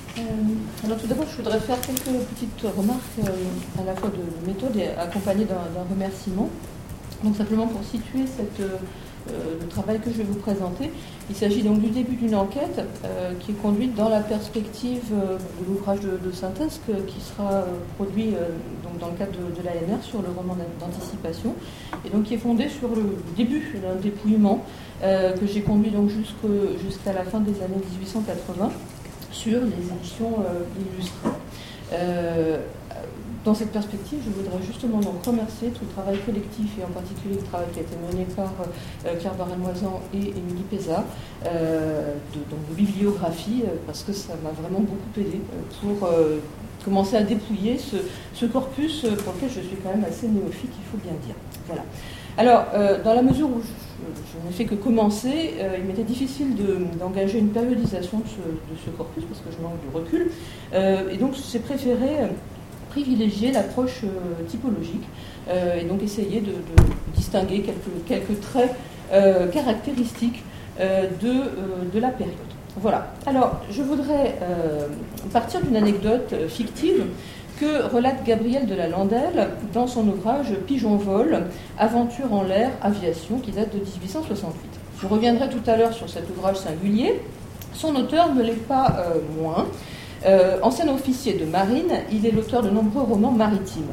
Alors tout d'abord, je voudrais faire quelques petites remarques à la fois de méthode et accompagnées d'un remerciement. Donc simplement pour situer le travail que je vais vous présenter, il s'agit donc du début d'une enquête qui est conduite dans la perspective de l'ouvrage de synthèse qui sera produit donc dans le cadre de l'ANR sur le roman d'anticipation, et donc qui est fondé sur le début d'un dépouillement que j'ai conduit donc jusqu'à la fin des années 1880 sur les éditions illustrées. Dans cette perspective, je voudrais justement donc remercier tout le travail collectif et en particulier le travail qui a été mené par Claire Barrel-Moisan et Émilie Pézat de bibliographie, parce que ça m'a vraiment beaucoup aidé pour commencer à dépouiller ce corpus pour lequel je suis quand même assez néophyte, il faut bien dire. Voilà. Alors, dans la mesure où je n'ai fait que commencer, il m'était difficile d'engager une périodisation de ce corpus parce que je manque de recul, et donc j'ai préféré privilégier l'approche typologique et donc essayer de distinguer quelques traits caractéristiques de la période. Voilà. Alors, je voudrais partir d'une anecdote fictive que relate Gabriel de la Landelle dans son ouvrage Pigeon-vol, Aventure en l'air, aviation, qui date de 1868. Je reviendrai tout à l'heure sur cet ouvrage singulier. Son auteur ne l'est pas moins. Ancien officier de marine, il est l'auteur de nombreux romans maritimes.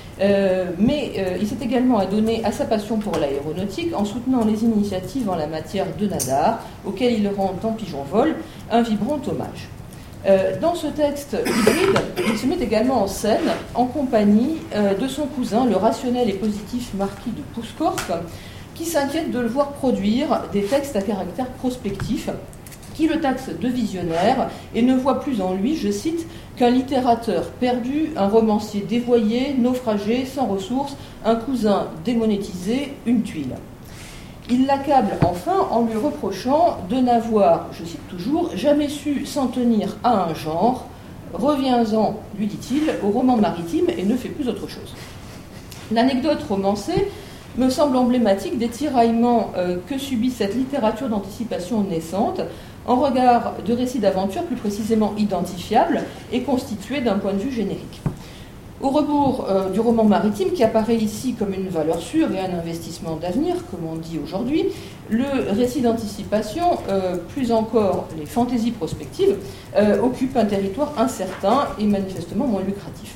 Mais il s'est également adonné à sa passion pour l'aéronautique en soutenant les initiatives en la matière de Nadar, auxquelles il rend dans Pigeon-vol un vibrant hommage. Dans ce texte hybride, il se met également en scène en compagnie de son cousin, le rationnel et positif marquis de Pouscorp, qui s'inquiète de le voir produire des textes à caractère prospectif, qui le taxe de visionnaire et ne voit plus en lui, je cite, qu'un littérateur perdu, un romancier dévoyé, naufragé, sans ressources, un cousin démonétisé, une tuile. Il l'accable enfin en lui reprochant de n'avoir, je cite toujours, jamais su s'en tenir à un genre. Reviens-en, lui dit-il, au roman maritime et ne fais plus autre chose. L'anecdote romancée me semble emblématique des tiraillements que subit cette littérature d'anticipation naissante en regard de récits d'aventure plus précisément identifiables et constitués d'un point de vue générique. Au rebours du roman maritime, qui apparaît ici comme une valeur sûre et un investissement d'avenir, comme on dit aujourd'hui, le récit d'anticipation, plus encore les fantaisies prospectives, occupe un territoire incertain et manifestement moins lucratif.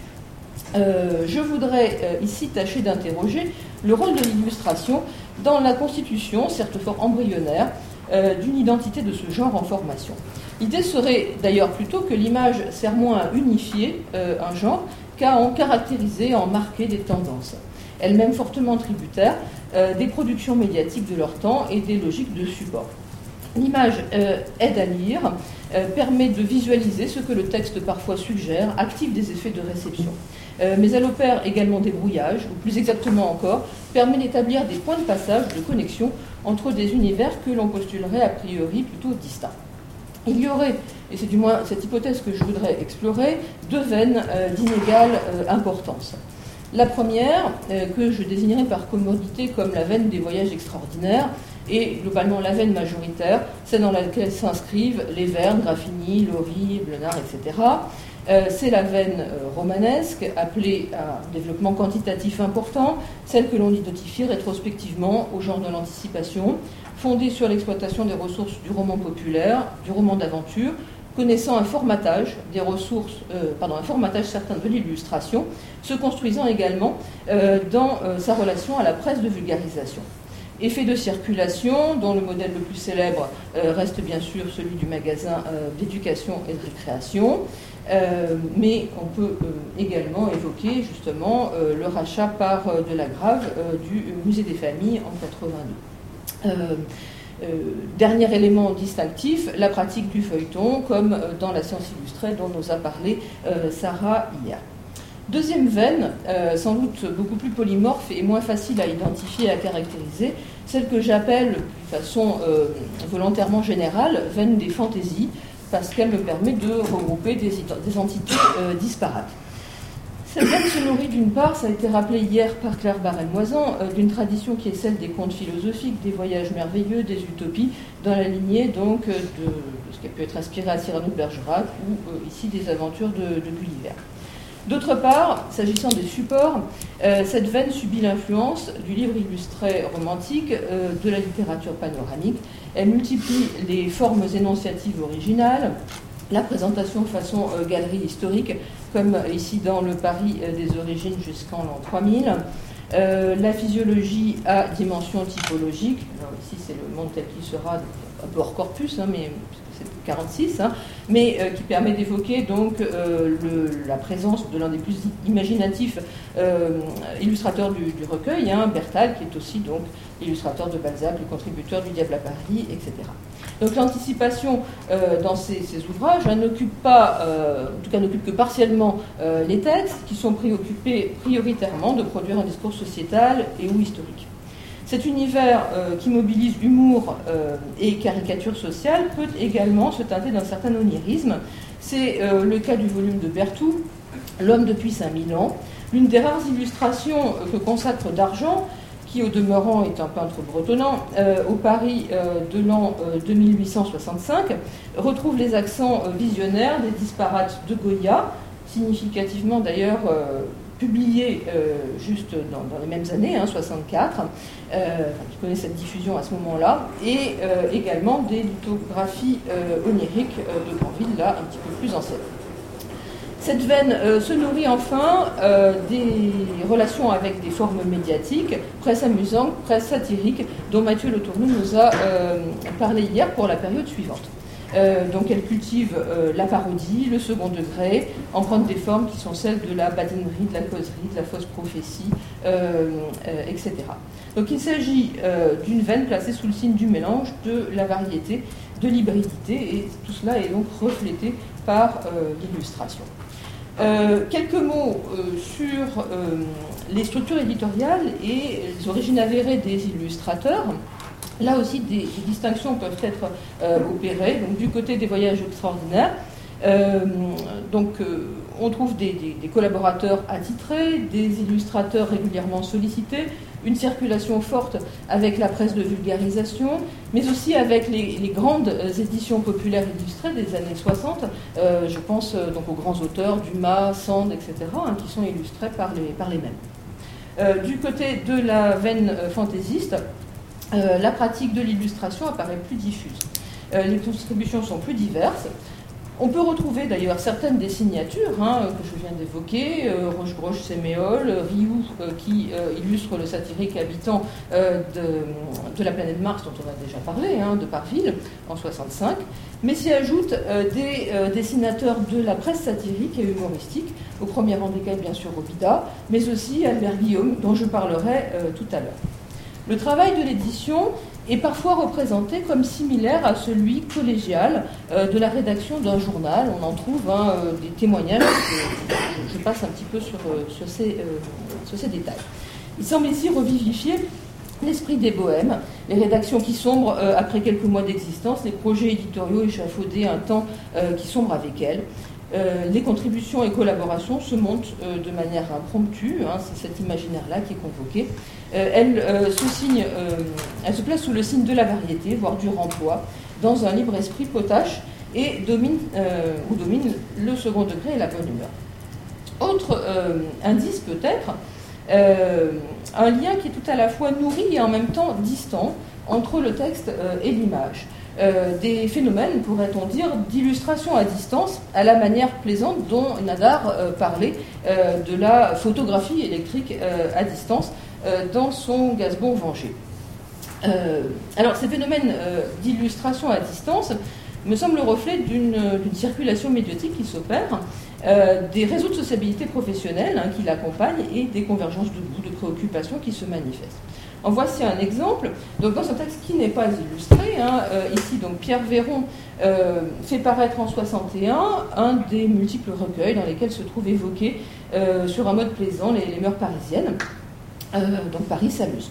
Je voudrais ici tâcher d'interroger le rôle de l'illustration dans la constitution, certes fort embryonnaire, d'une identité de ce genre en formation. L'idée serait d'ailleurs plutôt que l'image sert moins à unifier un genre qu'à en caractériser, en marquer des tendances, elles-mêmes fortement tributaires des productions médiatiques de leur temps et des logiques de support. L'image aide à lire, permet de visualiser ce que le texte parfois suggère, active des effets de réception. Mais elle opère également des brouillages, ou plus exactement encore, permet d'établir des points de passage, de connexion entre des univers que l'on postulerait a priori plutôt distincts. Il y aurait, et c'est du moins cette hypothèse que je voudrais explorer, deux veines d'inégale importance. La première, que je désignerai par commodité comme la veine des voyages extraordinaires, et globalement la veine majoritaire, celle dans laquelle s'inscrivent les Verne, Graffigny, Laurie, Blenard, etc. C'est la veine romanesque, appelée à un développement quantitatif important, celle que l'on identifie rétrospectivement au genre de l'anticipation, fondée sur l'exploitation des ressources du roman populaire, du roman d'aventure, connaissant un formatage des ressources, un formatage certain de l'illustration, se construisant également dans sa relation à la presse de vulgarisation. Effet de circulation, dont le modèle le plus célèbre reste bien sûr celui du magasin d'éducation et de récréation, mais on peut également évoquer justement le rachat par Delagrave du Musée des Familles en 82. Dernier élément distinctif, la pratique du feuilleton, comme dans la science illustrée dont nous a parlé Sarah hier. Deuxième veine, sans doute beaucoup plus polymorphe et moins facile à identifier et à caractériser, celle que j'appelle de façon volontairement générale veine des fantaisies, parce qu'elle me permet de regrouper des entités disparates. Cette veine se nourrit d'une part, ça a été rappelé hier par Claire Barrel-Moisan, d'une tradition qui est celle des contes philosophiques, des voyages merveilleux, des utopies, dans la lignée donc de ce qui a pu être inspiré à Cyrano de Bergerac ou ici des aventures de Gulliver. D'autre part, s'agissant des supports, cette veine subit l'influence du livre illustré romantique, de la littérature panoramique. Elle multiplie les formes énonciatives originales, la présentation façon galerie historique, comme ici dans le Paris des origines jusqu'en l'an 3000, la physiologie à dimension typologique, alors ici c'est le monde tel qu'il sera, un peu hors corpus, mais c'est 46, mais qui permet d'évoquer donc la présence de l'un des plus imaginatifs illustrateurs du recueil, Bertal, qui est aussi donc illustrateur de Balzac, le contributeur du Diable à Paris, etc. Donc l'anticipation dans ces ouvrages n'occupe pas, en tout cas n'occupe que partiellement les textes, qui sont préoccupés prioritairement de produire un discours sociétal et ou historique. Cet univers qui mobilise humour et caricature sociale peut également se teinter d'un certain onirisme. C'est le cas du volume de Berthoud, L'homme depuis 5000 ans, l'une des rares illustrations que consacre d'Argent, qui au demeurant est un peintre bretonnant, au Paris de l'an 2865, retrouve les accents visionnaires des disparates de Goya, significativement d'ailleurs publié juste dans les mêmes années, 64, qui connaît cette diffusion à ce moment-là, et également des lithographies oniriques de Granville, là un petit peu plus anciennes. Cette veine se nourrit enfin des relations avec des formes médiatiques, presse amusante, presse satirique, dont Mathieu Le Tourneau nous a parlé hier pour la période suivante. Donc elle cultive la parodie, le second degré, empreinte des formes qui sont celles de la badinerie, de la causerie, de la fausse prophétie, etc. Donc il s'agit d'une veine placée sous le signe du mélange, de la variété, de l'hybridité, et tout cela est donc reflété par l'illustration. Quelques mots sur les structures éditoriales et les origines avérées des illustrateurs. Là aussi, des distinctions peuvent être opérées. Donc, du côté des voyages extraordinaires, on trouve des collaborateurs attitrés, des illustrateurs régulièrement sollicités, une circulation forte avec la presse de vulgarisation, mais aussi avec les grandes éditions populaires illustrées des années 60. Je pense donc aux grands auteurs, Dumas, Sand, etc., qui sont illustrés par les mêmes. Du côté de la veine fantaisiste, la pratique de l'illustration apparaît plus diffuse. Les contributions sont plus diverses. On peut retrouver d'ailleurs certaines des signatures que je viens d'évoquer, Rochegroche, Séméol, Rioux qui illustre le satirique habitant de la planète Mars dont on a déjà parlé, de Parville en 65, mais s'y ajoutent des dessinateurs de la presse satirique et humoristique, au premier rang desquels bien sûr Robida, mais aussi Albert Guillaume dont je parlerai tout à l'heure. Le travail de l'édition est parfois représenté comme similaire à celui collégial de la rédaction d'un journal. On en trouve des témoignages, je passe un petit peu sur ces détails. Il semble ici revivifier l'esprit des bohèmes, les rédactions qui sombrent après quelques mois d'existence, les projets éditoriaux échafaudés un temps qui sombre avec elles. Les contributions et collaborations se montent de manière impromptue, c'est cet imaginaire-là qui est convoqué. Elle se place sous le signe de la variété, voire du remploi, dans un libre esprit potache et domine le second degré et la bonne humeur. Autre indice peut-être, un lien qui est tout à la fois nourri et en même temps distant entre le texte et l'image. Des phénomènes, pourrait-on dire, d'illustration à distance, à la manière plaisante dont Nadar parlait de la photographie électrique à distance dans son Gasbon Vengé. Alors, ces phénomènes d'illustration à distance me semblent le reflet d'une circulation médiatique qui s'opère, des réseaux de sociabilité professionnelle qui l'accompagnent et des convergences de goûts, de préoccupations qui se manifestent. En voici un exemple. Donc, dans un texte qui n'est pas illustré, ici donc Pierre Véron fait paraître en 61 un des multiples recueils dans lesquels se trouve évoqué sur un mode plaisant les mœurs parisiennes. Donc Paris s'amuse.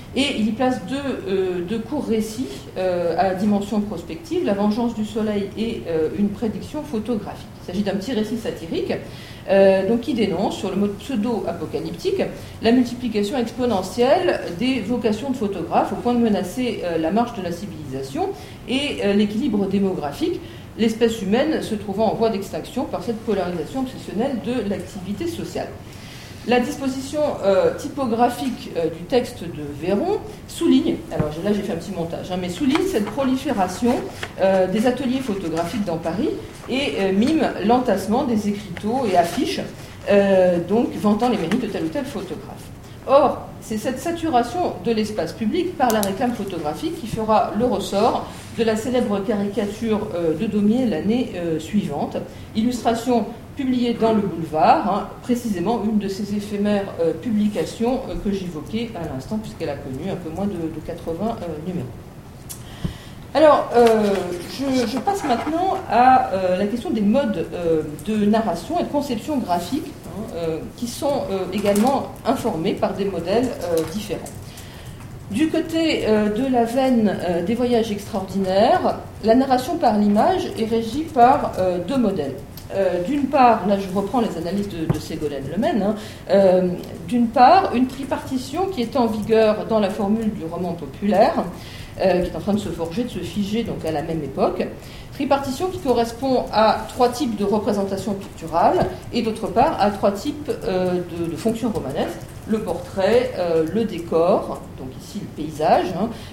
Et il y place deux courts récits à dimension prospective, La vengeance du soleil et une prédiction photographique. Il s'agit d'un petit récit satirique donc qui dénonce, sur le mode pseudo-apocalyptique, la multiplication exponentielle des vocations de photographes au point de menacer la marche de la civilisation et l'équilibre démographique, l'espèce humaine se trouvant en voie d'extinction par cette polarisation obsessionnelle de l'activité sociale. La disposition typographique du texte de Véron souligne, alors là j'ai fait un petit montage, mais souligne cette prolifération des ateliers photographiques dans Paris et mime l'entassement des écriteaux et affiches, donc vantant les mérites de tel ou tel photographe. Or, c'est cette saturation de l'espace public par la réclame photographique qui fera le ressort de la célèbre caricature de Daumier l'année suivante, illustration publiée dans le Boulevard, précisément une de ces éphémères publications que j'évoquais à l'instant, puisqu'elle a connu un peu moins de 80 numéros. Alors, je passe maintenant à la question des modes de narration et de conception graphique, qui sont également informés par des modèles différents. Du côté de la veine des voyages extraordinaires, la narration par l'image est régie par deux modèles. D'une part, là je reprends les analyses de Ségolène Lemaine, d'une part, une tripartition qui est en vigueur dans la formule du roman populaire, qui est en train de se forger, de se figer donc à la même époque. Tripartition qui correspond à trois types de représentations picturales et d'autre part à trois types de fonctions romanesques, le portrait, le décor, donc ici le paysage,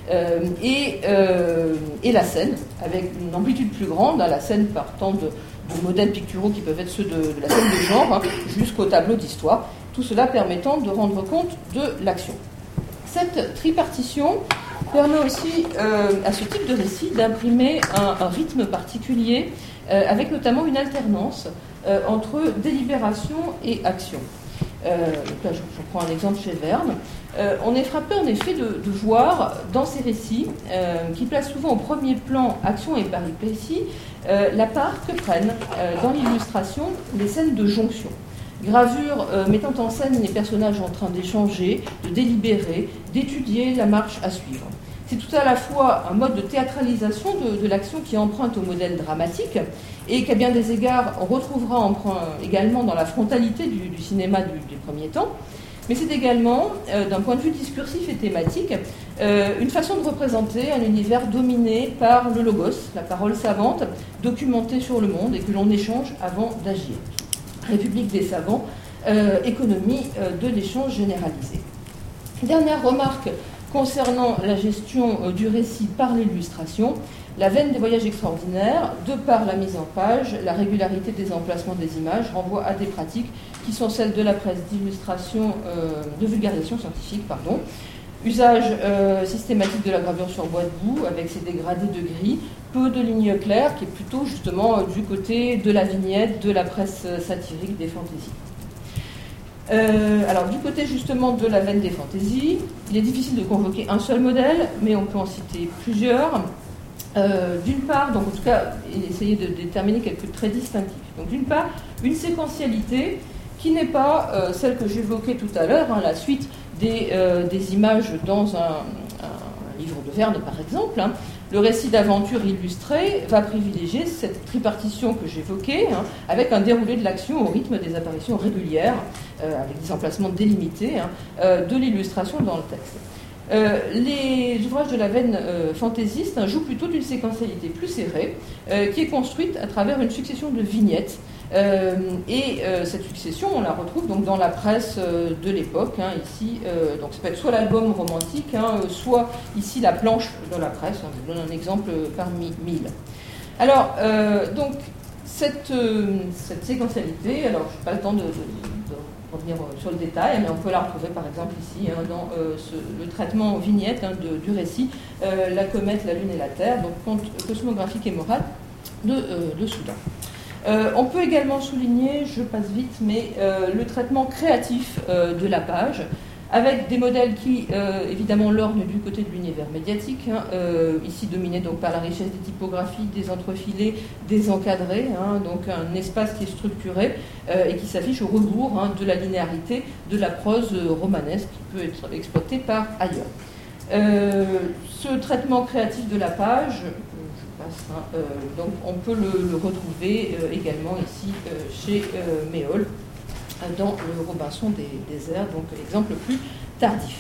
et la scène, avec une amplitude plus grande, la scène partant de modèles picturaux qui peuvent être ceux de la scène de genre, jusqu'au tableau d'histoire, tout cela permettant de rendre compte de l'action. Cette tripartition permet aussi à ce type de récit d'imprimer un rythme particulier, avec notamment une alternance entre délibération et action. Là, je prends un exemple chez Verne. On est frappé en effet de voir dans ces récits, qui placent souvent au premier plan action et péripéties, la part que prennent dans l'illustration les scènes de jonction. Gravure mettant en scène les personnages en train d'échanger, de délibérer, d'étudier la marche à suivre. C'est tout à la fois un mode de théâtralisation de l'action qui emprunte au modèle dramatique et qu'à bien des égards on retrouvera également dans la frontalité du cinéma du premier temps, mais c'est également, d'un point de vue discursif et thématique, une façon de représenter un univers dominé par le logos, la parole savante, documentée sur le monde et que l'on échange avant d'agir. République des savants, économie de l'échange généralisé. Dernière remarque concernant la gestion du récit par l'illustration, la veine des voyages extraordinaires, de par la mise en page, la régularité des emplacements des images, renvoie à des pratiques qui sont celles de la presse d'illustration, de vulgarisation scientifique, usage systématique de la gravure sur bois de boue avec ses dégradés de gris, peu de lignes claires, qui est plutôt justement du côté de la vignette, de la presse satirique, des fantaisies. Alors du côté justement de la veine des fantaisies, il est difficile de convoquer un seul modèle, mais on peut en citer plusieurs. D'une part, donc en tout cas, essayer de déterminer quelques traits distinctifs. Donc d'une part, une séquentialité qui n'est pas celle que j'évoquais tout à l'heure, la suite des images dans un livre de Verne par exemple. Le récit d'aventure illustré va privilégier cette tripartition que j'évoquais, avec un déroulé de l'action au rythme des apparitions régulières, avec des emplacements délimités de l'illustration dans le texte. Les ouvrages de la veine fantaisiste jouent plutôt d'une séquentialité plus serrée, qui est construite à travers une succession de vignettes. Cette succession, on la retrouve donc dans la presse de l'époque. Ici, donc ça peut être soit l'album romantique, soit ici la planche de la presse. Je vous donne un exemple parmi 1000. Alors, donc cette séquentialité, alors je n'ai pas le temps de revenir sur le détail, mais on peut la retrouver par exemple ici dans le traitement en vignette du récit, la comète, la lune et la terre, donc conte cosmographique et moral de Soudan. On peut également souligner, je passe vite, mais le traitement créatif de la page, avec des modèles qui, évidemment, lorgnent du côté de l'univers médiatique, ici dominé donc par la richesse des typographies, des entrefilés, des encadrés, donc un espace qui est structuré et qui s'affiche au rebours de la linéarité de la prose romanesque qui peut être exploitée par ailleurs. Ce traitement créatif de la page, donc on peut le retrouver également ici chez Méhol, dans le Robinson des airs, donc l'exemple le plus tardif.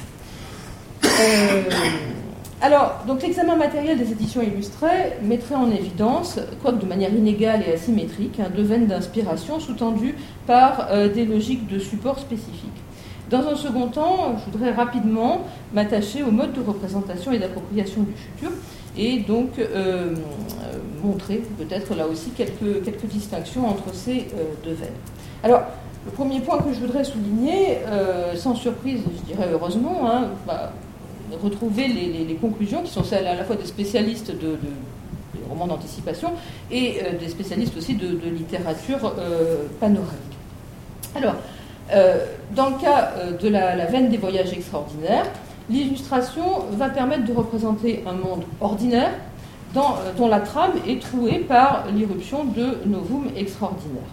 Alors, donc l'examen matériel des éditions illustrées mettrait en évidence, quoique de manière inégale et asymétrique, deux veines d'inspiration sous-tendues par des logiques de support spécifiques. Dans un second temps, je voudrais rapidement m'attacher au mode de représentation et d'appropriation du futur, et donc montrer peut-être là aussi quelques distinctions entre ces deux veines. Alors, le premier point que je voudrais souligner, sans surprise, je dirais heureusement, retrouver les conclusions qui sont celles à la fois des spécialistes des romans d'anticipation et des spécialistes aussi de littérature panoramique. Alors, dans le cas de la veine des voyages extraordinaires, l'illustration va permettre de représenter un monde ordinaire dont la trame est trouée par l'irruption de novum extraordinaires.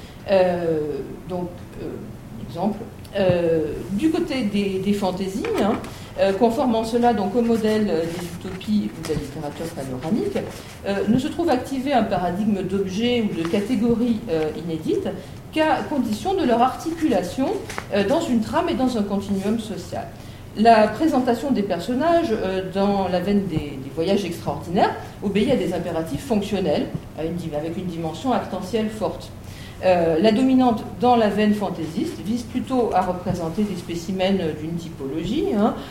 Exemple, du côté des fantaisies, conformant cela donc au modèle des utopies ou de la littérature panoramique, ne se trouve activé un paradigme d'objets ou de catégories inédites qu'à condition de leur articulation dans une trame et dans un continuum social. La présentation des personnages dans la veine des voyages extraordinaires obéit à des impératifs fonctionnels, avec une dimension actentielle forte. La dominante dans la veine fantaisiste vise plutôt à représenter des spécimens d'une typologie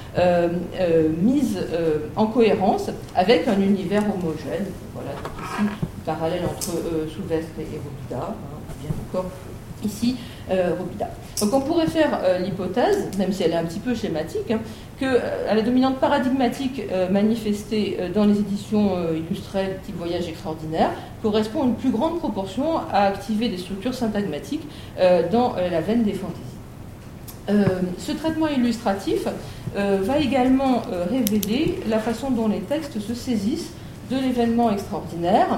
mise en cohérence avec un univers homogène. Voilà, donc ici, parallèle entre Soulvestre et Robida, bien encore ici Robida. Donc on pourrait faire l'hypothèse, même si elle est un petit peu schématique, que à la dominante paradigmatique manifestée dans les éditions illustrées type voyage extraordinaire correspond une plus grande proportion à activer des structures syntagmatiques dans la veine des fantaisies. Ce traitement illustratif va également révéler la façon dont les textes se saisissent de l'événement extraordinaire.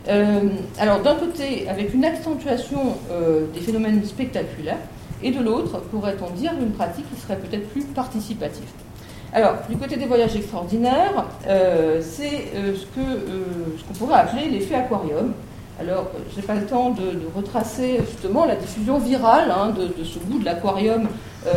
Alors d'un côté avec une accentuation des phénomènes spectaculaires, et de l'autre, pourrait-on dire, une pratique qui serait peut-être plus participative. Alors, du côté des voyages extraordinaires, c'est ce qu'on pourrait appeler l'effet aquarium. Alors, je n'ai pas le temps de retracer justement la diffusion virale de ce goût de l'aquarium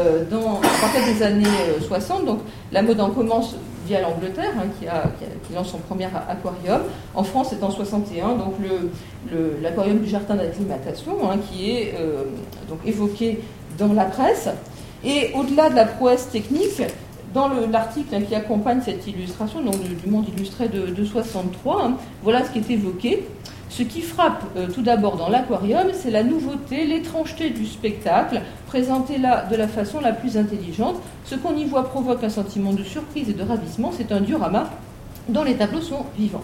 à partir des années 60. Donc, la mode en commence via l'Angleterre, qui lance son premier aquarium. En France, c'est en 61, donc l'aquarium du jardin d'acclimatation, qui est donc évoqué dans la presse. Et au-delà de la prouesse technique, dans l'article qui accompagne cette illustration, donc du Monde illustré de 63, voilà ce qui est évoqué. Ce qui frappe tout d'abord dans l'aquarium, c'est la nouveauté, l'étrangeté du spectacle, présenté là de la façon la plus intelligente. Ce qu'on y voit provoque un sentiment de surprise et de ravissement. C'est un diorama dont les tableaux sont vivants.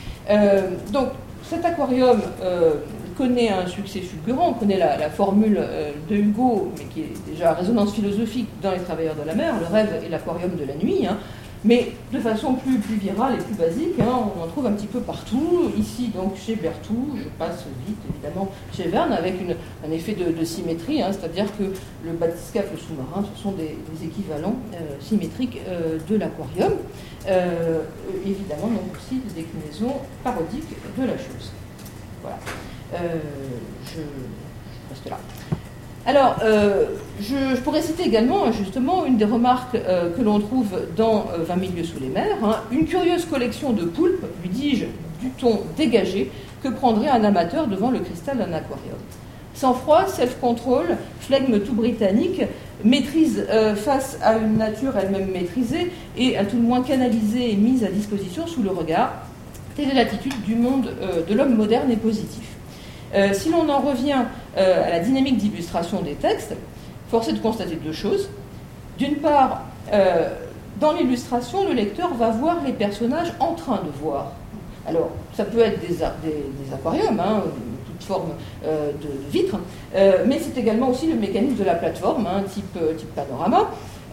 Donc cet aquarium connaît un succès fulgurant. On connaît la formule de Hugo, mais qui est déjà à résonance philosophique dans Les Travailleurs de la mer, le rêve et l'aquarium de la nuit. Mais de façon plus virale et plus basique, on en trouve un petit peu partout. Ici, donc, chez Berthoud, je passe vite, évidemment, chez Verne, avec un effet de symétrie, c'est-à-dire que le bathyscaphe et le sous-marin, ce sont des équivalents symétriques de l'aquarium. Évidemment, donc aussi des déclinaisons parodiques de la chose. Voilà. Je reste là. Alors, je pourrais citer également, justement, une des remarques que l'on trouve dans 20 milieux sous les mers, une curieuse collection de poulpes, lui dis-je, du ton dégagé, que prendrait un amateur devant le cristal d'un aquarium. Sang-froid, self-control, flegme tout britannique, maîtrise face à une nature elle-même maîtrisée et à tout le moins canalisée et mise à disposition sous le regard, telle est l'attitude du monde de l'homme moderne et positif. Si l'on en revient à la dynamique d'illustration des textes, force est de constater deux choses. D'une part, dans l'illustration, le lecteur va voir les personnages en train de voir. Alors, ça peut être des aquariums, toute forme de vitre, mais c'est également aussi le mécanisme de la plateforme, type panorama.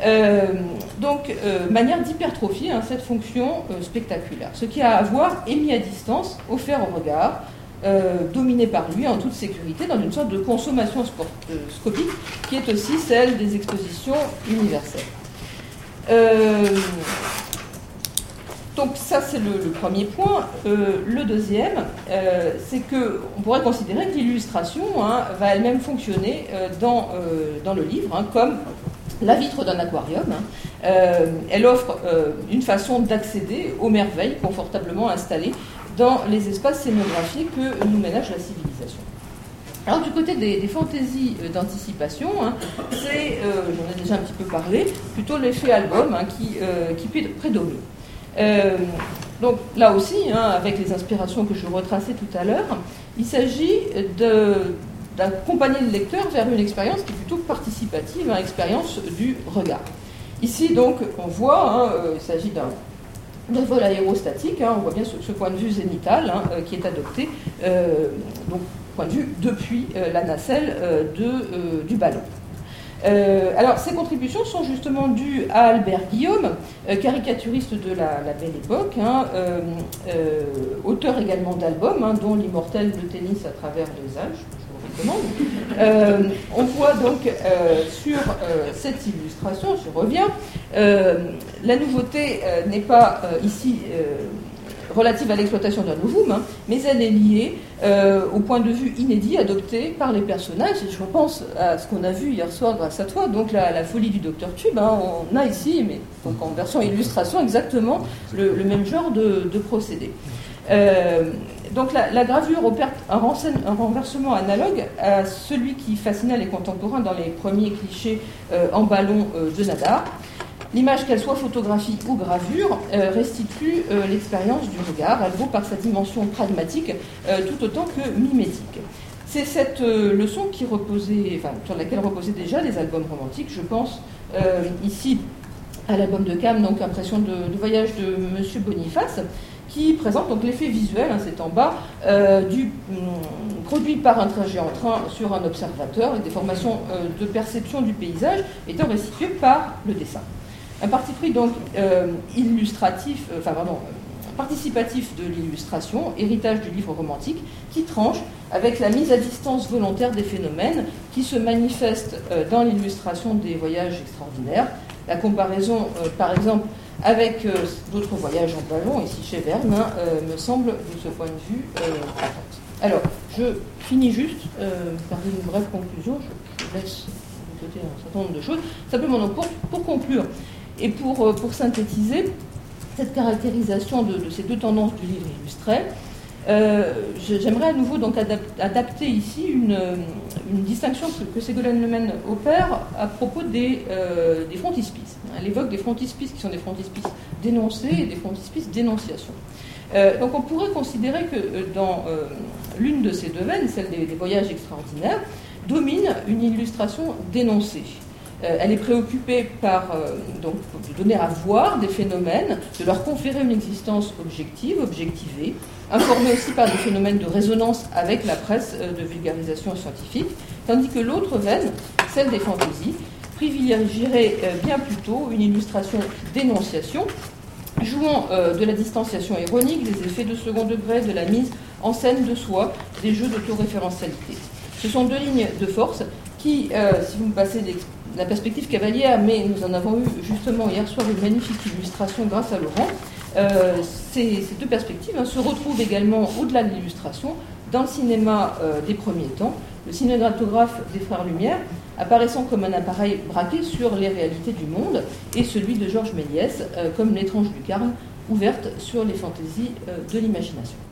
Donc, manière d'hypertrophier cette fonction spectaculaire. Ce qui a à voir est mis à distance, offert au regard, dominé par lui en toute sécurité dans une sorte de consommation scopique qui est aussi celle des expositions universelles. Donc ça, c'est le premier point. Le deuxième, c'est qu'on pourrait considérer que l'illustration va elle-même fonctionner dans le livre comme la vitre d'un aquarium. Elle offre une façon d'accéder aux merveilles confortablement installées dans les espaces scénographiques que nous ménage la civilisation. Alors du côté des fantaisies d'anticipation, c'est, j'en ai déjà un petit peu parlé, plutôt l'effet album qui prédomine. Donc là aussi, avec les inspirations que je retraçais tout à l'heure, il s'agit d'accompagner le lecteur vers une expérience qui est plutôt participative, une expérience du regard. Ici donc on voit, il s'agit d'un vol aérostatique, on voit bien ce point de vue zénital qui est adopté, donc point de vue depuis la nacelle du ballon. Alors, ces contributions sont justement dues à Albert Guillaume, caricaturiste de la Belle Époque, auteur également d'albums, dont l'immortel de tennis à travers les âges, je vous recommande. On voit donc sur cette illustration, je reviens, la nouveauté n'est pas ici relative à l'exploitation d'un novum, mais elle est liée au point de vue inédit adopté par les personnages. Et je repense à ce qu'on a vu hier soir grâce à toi, donc la folie du Dr Tube. On a ici, mais donc en version illustration, exactement le même genre de procédé. Donc la gravure opère un renversement analogue à celui qui fascinait les contemporains dans les premiers clichés en ballon de Nadar. L'image, qu'elle soit photographie ou gravure, restitue l'expérience du regard. Elle vaut par sa dimension pragmatique tout autant que mimétique. C'est cette leçon sur laquelle reposaient déjà les albums romantiques. Je pense ici à l'album de Cam, donc Impression de voyage de Monsieur Boniface, qui présente donc l'effet visuel, c'est en bas, produit par un trajet en train sur un observateur et des formations de perception du paysage étant restituées par le dessin. Un parti pris donc participatif de l'illustration, héritage du livre romantique, qui tranche avec la mise à distance volontaire des phénomènes qui se manifestent dans l'illustration des voyages extraordinaires. La comparaison, par exemple, avec d'autres voyages en ballon, ici chez Verne, me semble de ce point de vue patente. Alors, je finis juste par une brève conclusion, je laisse de côté un certain nombre de choses, simplement donc pour conclure. Et pour synthétiser cette caractérisation de ces deux tendances du livre illustré, j'aimerais à nouveau donc adapter ici une distinction que Ségolène Lemaine opère à propos des frontispices. Elle évoque des frontispices qui sont des frontispices dénoncés et des frontispices d'énonciation. Donc on pourrait considérer que dans l'une de ces deux veines, celle des voyages extraordinaires, domine une illustration dénoncée. Elle est préoccupée par de donner à voir des phénomènes, de leur conférer une existence objective, objectivée, informée aussi par des phénomènes de résonance avec la presse de vulgarisation scientifique, tandis que l'autre veine, celle des fantaisies, privilégierait bien plutôt une illustration d'énonciation, jouant de la distanciation ironique, des effets de second degré, de la mise en scène de soi, des jeux d'autoréférentialité. Ce sont deux lignes de force qui, si vous me passez la perspective cavalière, mais nous en avons eu justement hier soir une magnifique illustration grâce à Laurent, ces deux perspectives se retrouvent également au-delà de l'illustration dans le cinéma des premiers temps, le cinématographe des Frères Lumière apparaissant comme un appareil braqué sur les réalités du monde, et celui de Georges Méliès comme l'étrange lucarne ouverte sur les fantaisies de l'imagination.